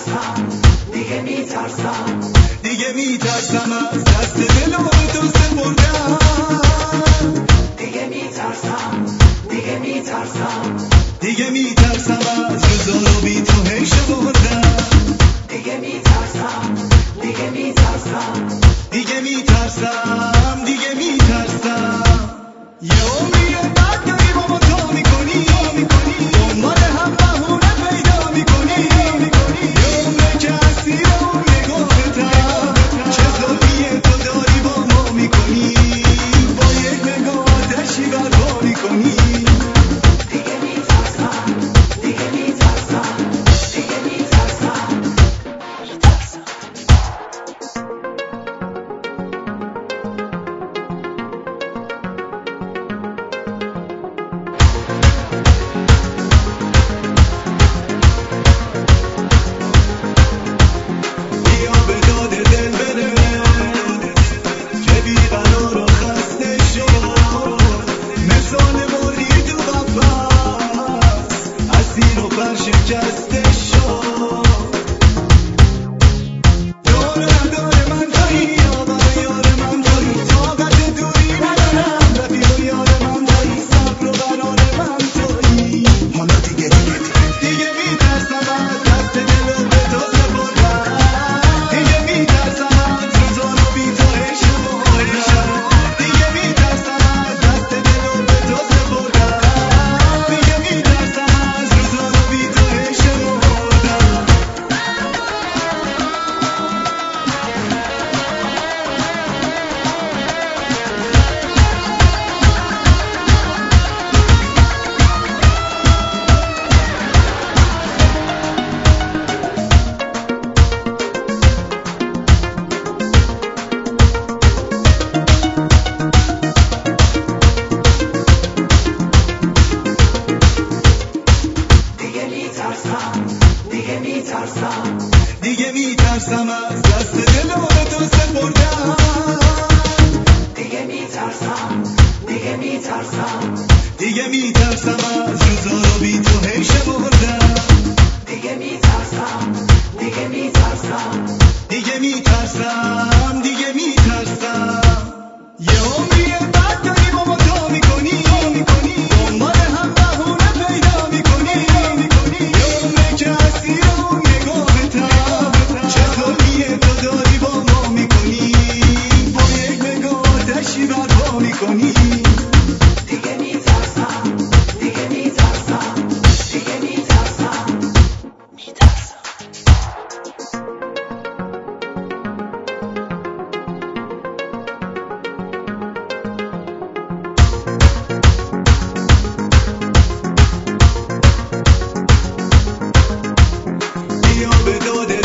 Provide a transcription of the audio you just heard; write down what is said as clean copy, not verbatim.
دیگه میترسم از دست دل و به تو سپردم. دیگه میترسم از روزا رو بی تو هی شمردم. دیگه میترسم یه عمری بعد داری با ما تا میکنی، دنبال هم بهونه پیدا میکنی. یه عمره که اسیر اون نگاهتم، چه ظلمیه تو داری با ما میکنی. با یک نگاه آتشی برپا میکنی. دیگه میترسم از دست دل و به تو سپردم. دیگه میترسم از روزا رو بی تو هی شمردم. دیگه میترسم یه عمری بعد داری با ما تا میکنی، دنبال هم بهونه پیدا میکنی. یه عمره که اسیر اون نگاهتم، چه ظلمیه تو داری با ما میکنی. با یک نگاه آتشی برپا میکنی. بیا به داد